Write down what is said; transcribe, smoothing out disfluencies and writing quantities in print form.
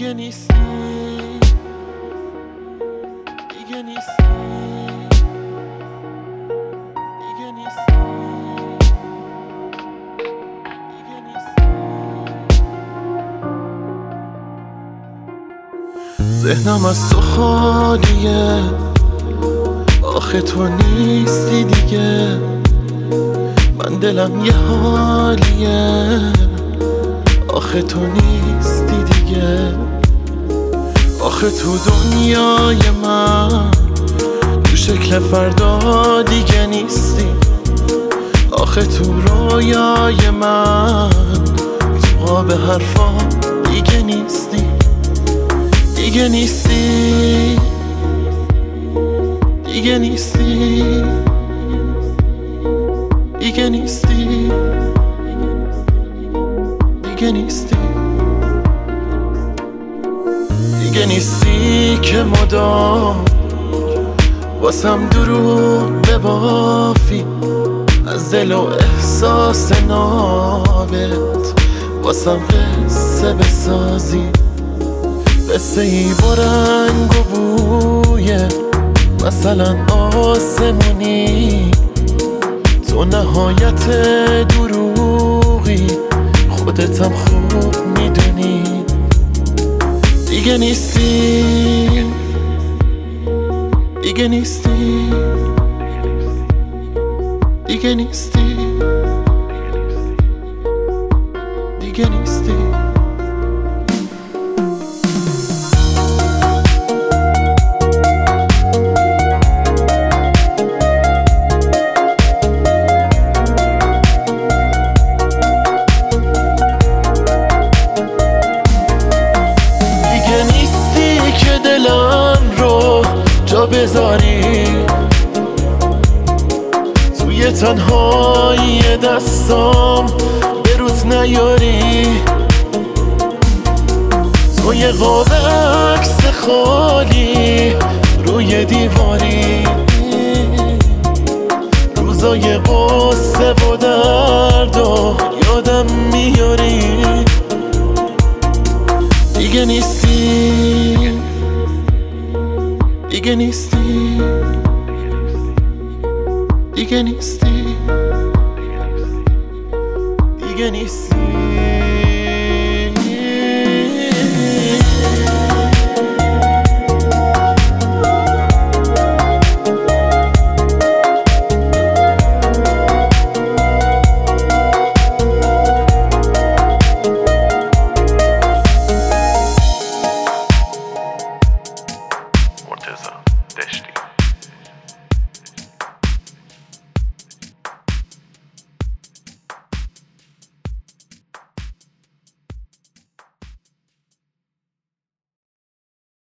دیگه نیستی، دیگه نیستی، دیگه نیستی، دیگه نیستی. ذهنم از تو خالیه، آخه تو نیستی دیگه. من دلم یه حالیه، آخه تو نیستی دیگه. آخه تو دنیای من تو شکل فردا دیگه نیستی. آخه تو رویای من تو قاب حرفا دیگه نیستی، دیگه نیستی، دیگه نیستی، دیگه نیستی، دیگه نیستی، دیگه نیستی که مدام واسم دروغ ببافی، از دل و احساس نابت واسم قصه بسازی. قصه ای برنگ و بویه، مثلا آسمونی. تو نهایت دروغی، خودتم خوب میدونی. دیگه نیستی، دیگه نیستی، دیگه نیستی، دیگه نیستی. دلم رو جا بذاری توی تنهایی دستام، به روت نیاری. تو یه قاب عکس خالی روی دیواری، روزای قصه و درد و یادم میاری. دیگه نیستی، دیگه نیستی، دیگه نیستی، دیگه نیستی.